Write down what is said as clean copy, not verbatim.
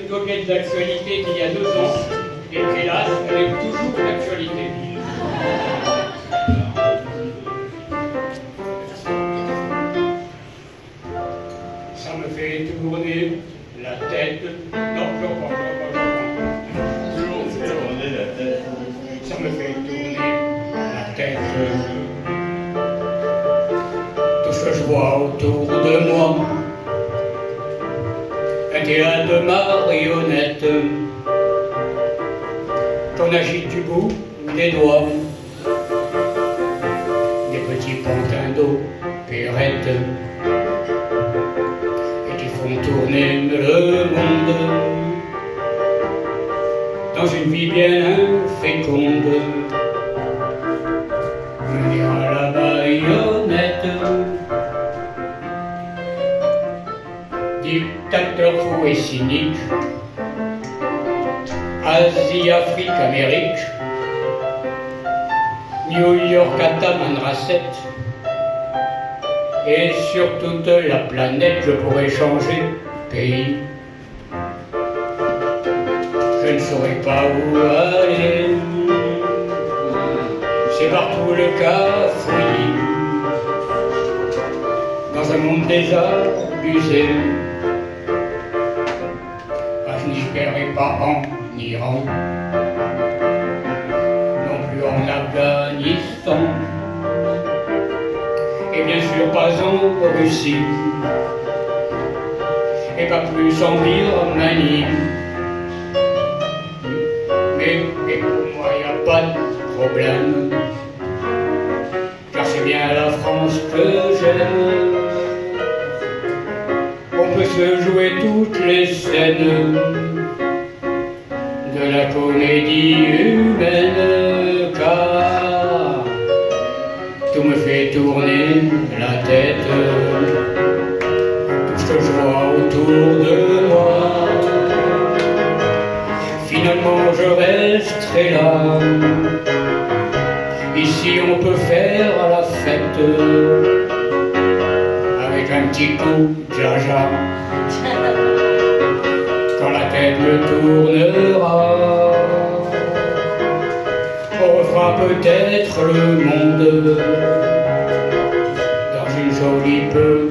une coquette d'actualité d'il y a 2 ans, et qu'hélas, elle est toujours d'actualité. Ça me fait tourner la tête. Non, ça me fait tourner la tête. Tout ce que je vois autour de moi, un théâtre de marionnettes, qu'on agite du bout des doigts, des petits pantins d'opérette, et qui font tourner le monde dans une vie bien inféconde, menée à la baïonnette. Dictateur fou et cynique, Asie, Afrique, Amérique, New York à Tamanrasset, et sur toute la planète je pourrais changer pays. Je ne saurais pas où aller, c'est partout le cas fouillis, dans un monde désabusé. Je n'irai pas en Iran, non plus en Afghanistan, et bien sûr pas en Russie, et pas plus en Birmanie. Mais pour moi y a pas de problème, car c'est bien la France que j'aime. On peut se jouer toutes les scènes de la comédie humaine, car tout me fait tourner la tête. Tout ce que je vois autour de moi, finalement je resterai là. Ici on peut faire la fête avec un petit coup de jaja, quand la tête me tournera. On refera peut-être le monde dans une jolie peau